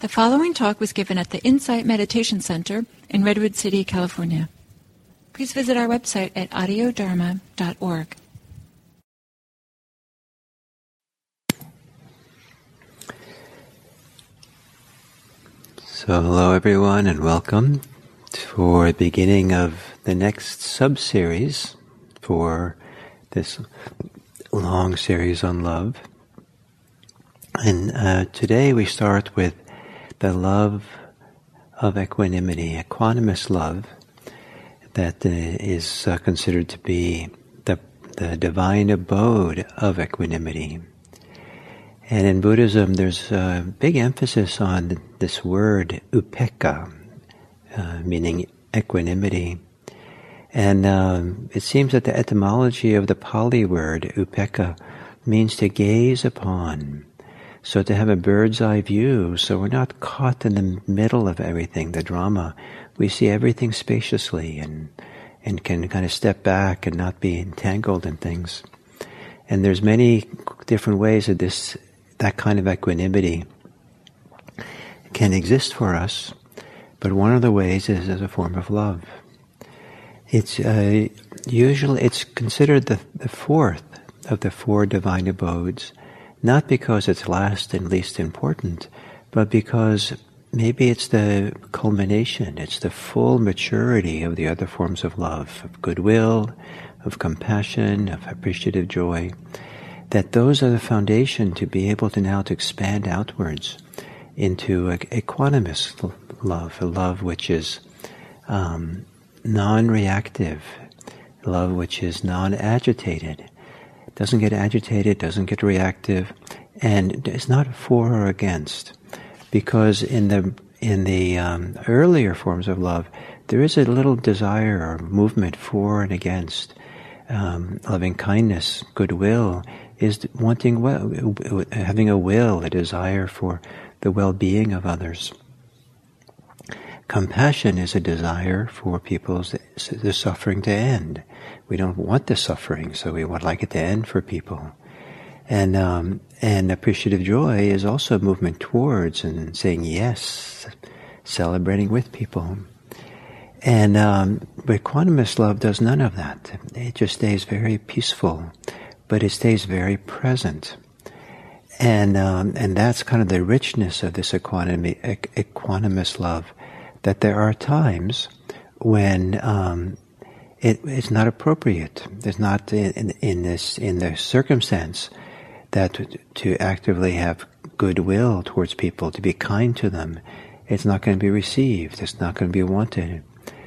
The following talk was given at the Insight Meditation Center in Redwood City, California. Please visit our website at audiodharma.org. So hello everyone and welcome for the beginning of the next sub-series for this long series on love. And today we start with the love of equanimity, equanimous love that is considered to be the divine abode of equanimity. And in Buddhism there's a big emphasis on this word upekkha, meaning equanimity. And it seems that the etymology of the Pali word upekkha means to gaze upon. So to have a bird's eye view, so we're not caught in the middle of everything, the drama. We see everything spaciously and can kind of step back and not be entangled in things. And there's many different ways that that kind of equanimity can exist for us, but one of the ways is as a form of love. It's usually considered the fourth of the four divine abodes, not because it's last and least important, but because maybe it's the culmination, it's the full maturity of the other forms of love, of goodwill, of compassion, of appreciative joy, that those are the foundation to be able to now to expand outwards into equanimous love, a love which is non-reactive, love which is non-agitated, doesn't get agitated, doesn't get reactive, and it's not for or against. Because in the earlier forms of love, there is a little desire or movement for and against. Loving kindness, goodwill, is wanting having a will, a desire for the well-being of others. Compassion is a desire for people's the suffering to end. We don't want the suffering, so we would like it to end for people. And appreciative joy is also a movement towards and saying yes, celebrating with people. And equanimous love does none of that. It just stays very peaceful, but it stays very present. And that's kind of the richness of this equanimous love, that there are times when it's not appropriate. There's not in the circumstance that to actively have goodwill towards people, to be kind to them. It's not going to be received. It's not going to be wanted.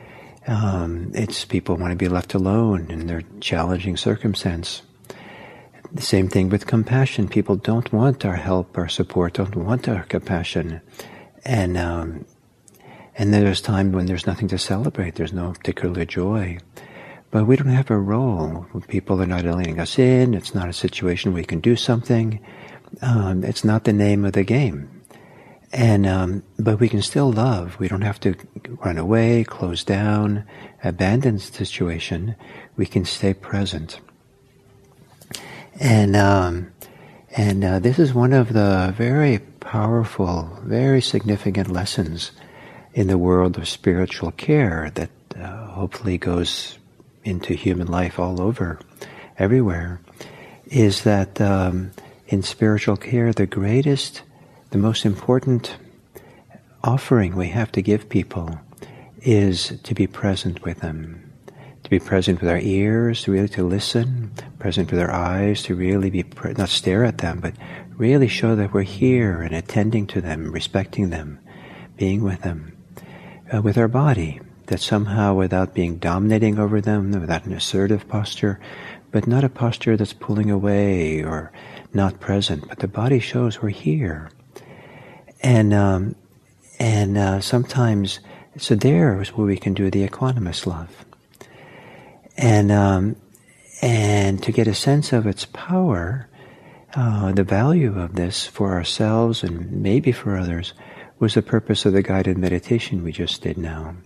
It's people want to be left alone in their challenging circumstance. The same thing with compassion. People don't want our help, our support, don't want our compassion. And there's time when there's nothing to celebrate. There's no particular joy. But we don't have a role. People are not letting us in. It's not a situation where we can do something. It's not the name of the game. But we can still love. We don't have to run away, close down, abandon the situation. We can stay present. And this is one of the very powerful, very significant lessons in the world of spiritual care that hopefully goes into human life all over, everywhere, is that in spiritual care, the most important offering we have to give people is to be present with them. To be present with our ears, to really to listen, present with our eyes, to really be, not stare at them, but really show that we're here and attending to them, respecting them, being with them. With our body, that somehow without being dominating over them, without an assertive posture, but not a posture that's pulling away or not present, but the body shows we're here. And sometimes, so there is where we can do the equanimous love. And to get a sense of its power, the value of this for ourselves and maybe for others, was the purpose of the guided meditation we just did now.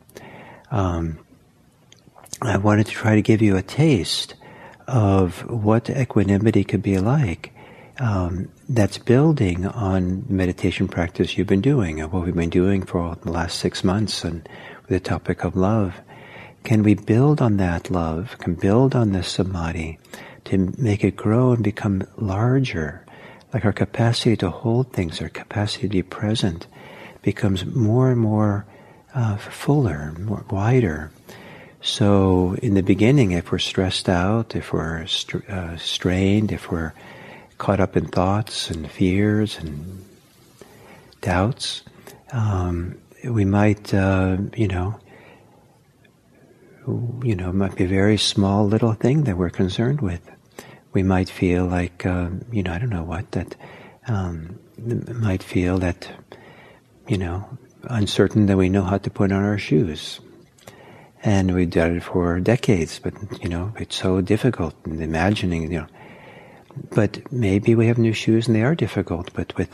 I wanted to try to give you a taste of what equanimity could be like that's building on meditation practice you've been doing, and what we've been doing for the last 6 months, and with the topic of love. Can we build on that love, can build on this samadhi to make it grow and become larger, like our capacity to hold things, our capacity to be present becomes more and more fuller, more wider. So in the beginning, if we're stressed out, if we're strained, if we're caught up in thoughts and fears and doubts, we might, it might be a very small little thing that we're concerned with. We might feel like, might feel that, uncertain that we know how to put on our shoes. And we've done it for decades, but, it's so difficult and imagining, but maybe we have new shoes and they are difficult, but with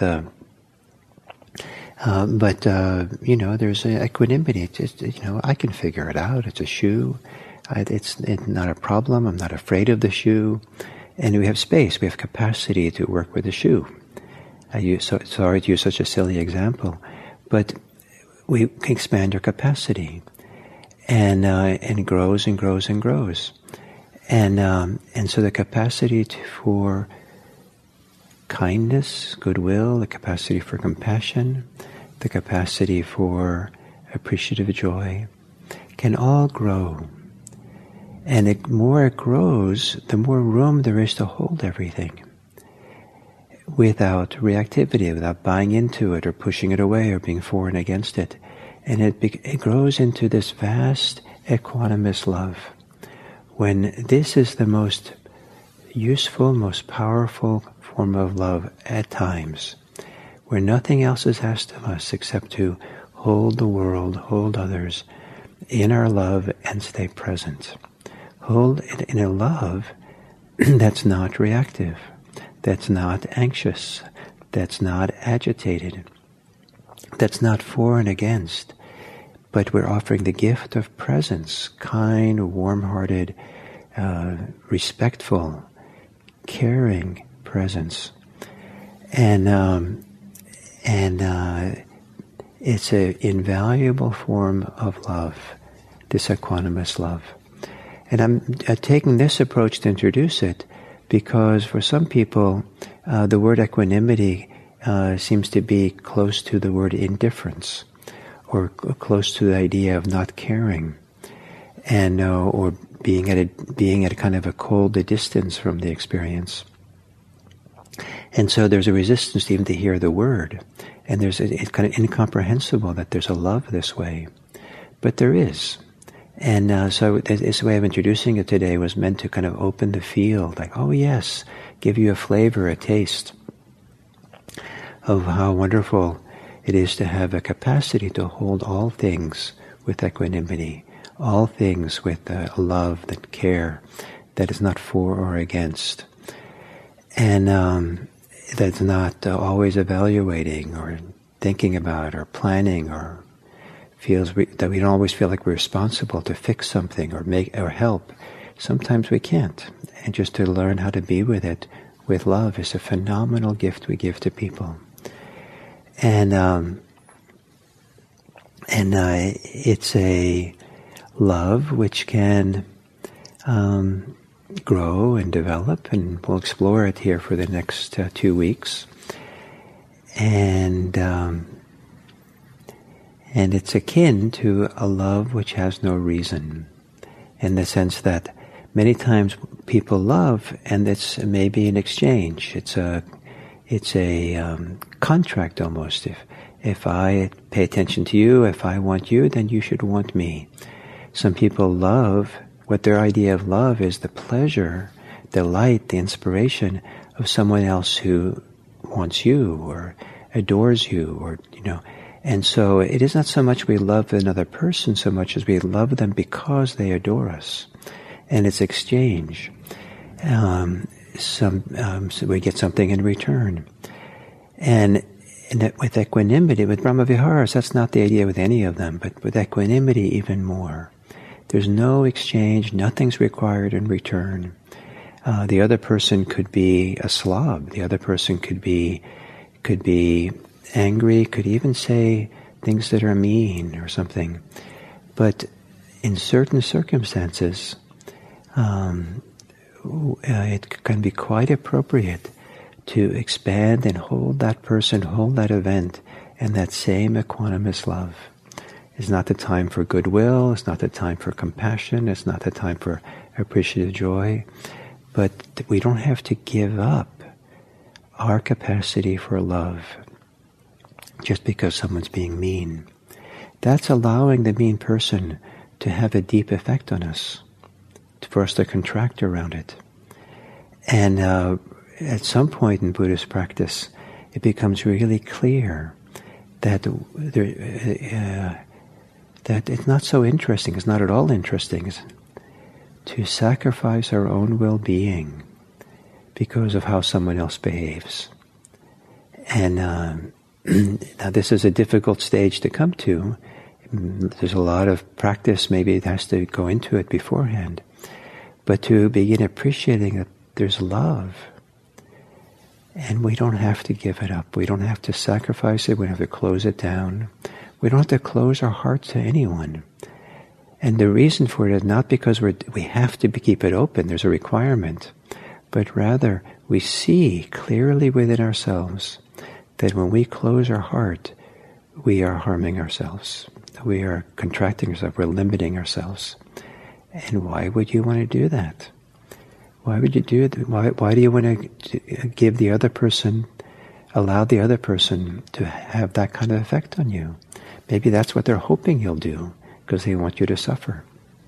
there's an equanimity. It's just, I can figure it out. It's a shoe. It's not a problem. I'm not afraid of the shoe. And we have space. We have capacity to work with the shoe. Sorry to use such a silly example, but we can expand our capacity, and it grows and grows and grows, and so the capacity for kindness, goodwill, the capacity for compassion, the capacity for appreciative joy can all grow. And the more it grows, the more room there is to hold everything without reactivity, without buying into it or pushing it away or being for and against it. And it grows into this vast equanimous love. When this is the most useful, most powerful form of love at times, where nothing else is asked of us except to hold the world, hold others in our love and stay present. Hold it in a love that's not reactive, that's not anxious, that's not agitated, that's not for and against, but we're offering the gift of presence, kind, warm-hearted, respectful, caring presence. And it's an invaluable form of love, this equanimous love. And I'm taking this approach to introduce it because for some people, the word equanimity seems to be close to the word indifference, or close to the idea of not caring, and or being at a kind of a cold distance from the experience. And so there's a resistance even to hear the word, and it's kind of incomprehensible that there's a love this way, but there is. And so this way of introducing it today was meant to kind of open the field, like, oh yes, give you a flavor, a taste of how wonderful it is to have a capacity to hold all things with equanimity, all things with a love, that care, that is not for or against, and that's not always evaluating or thinking about or planning or that we don't always feel like we're responsible to fix something or make or help. Sometimes we can't. And just to learn how to be with it, with love, is a phenomenal gift we give to people. And it's a love which can grow and develop, and we'll explore it here for the next 2 weeks. And it's akin to a love which has no reason, in the sense that many times people love, and it's maybe an exchange. It's a contract almost. If I pay attention to you, if I want you, then you should want me. Some people love, what their idea of love is the pleasure, the light, the inspiration of someone else who wants you or adores you, or And so it is not so much we love another person so much as we love them because they adore us. And it's exchange. So we get something in return. And with equanimity, with Brahmaviharas, that's not the idea with any of them, but with equanimity even more. There's no exchange, nothing's required in return. The other person could be a slob. The other person could be angry, could even say things that are mean or something. But in certain circumstances, it can be quite appropriate to expand and hold that person, hold that event, and that same equanimous love. It's not the time for goodwill, it's not the time for compassion, it's not the time for appreciative joy, but we don't have to give up our capacity for love just because someone's being mean. That's allowing the mean person to have a deep effect on us, for us to contract around it. And at some point in Buddhist practice, it becomes really clear that that it's not so interesting, it's not at all interesting, to sacrifice our own well-being because of how someone else behaves. And now this is a difficult stage to come to. There's a lot of practice, maybe it has to go into it beforehand. But to begin appreciating that there's love, and we don't have to give it up. We don't have to sacrifice it. We don't have to close it down. We don't have to close our hearts to anyone. And the reason for it is not because we have to keep it open, there's a requirement, but rather we see clearly within ourselves that when we close our heart, we are harming ourselves. We are contracting ourselves, we're limiting ourselves. And why would you want to do that? Why would you do it? Why do you want to give the other person, allow the other person to have that kind of effect on you? Maybe that's what they're hoping you'll do, because they want you to suffer.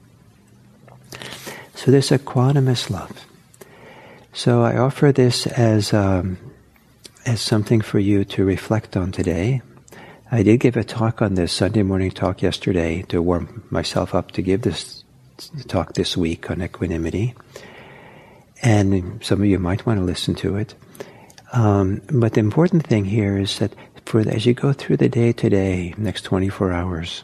So this equanimous love. So I offer this as something for you to reflect on today. I did give a talk on this, Sunday morning talk yesterday, to warm myself up to give this talk this week on equanimity. And some of you might want to listen to it. But the important thing here is that as you go through the day today, next 24 hours,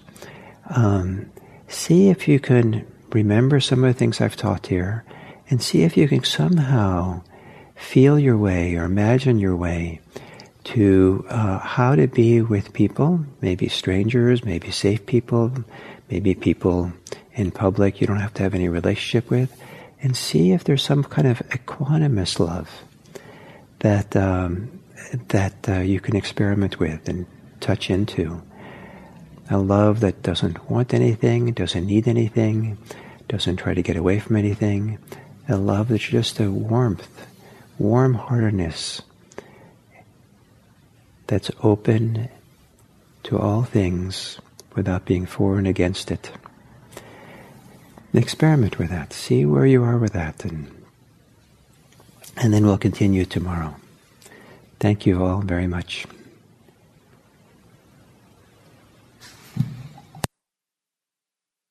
see if you can remember some of the things I've taught here, and see if you can somehow feel your way or imagine your way to how to be with people, maybe strangers, maybe safe people, maybe people in public you don't have to have any relationship with, and see if there's some kind of equanimous love that you can experiment with and touch into. A love that doesn't want anything, doesn't need anything, doesn't try to get away from anything. A love that's just a warmth, warm-heartedness that's open to all things without being for and against it. Experiment with that. See where you are with that, and then we'll continue tomorrow. Thank you all very much.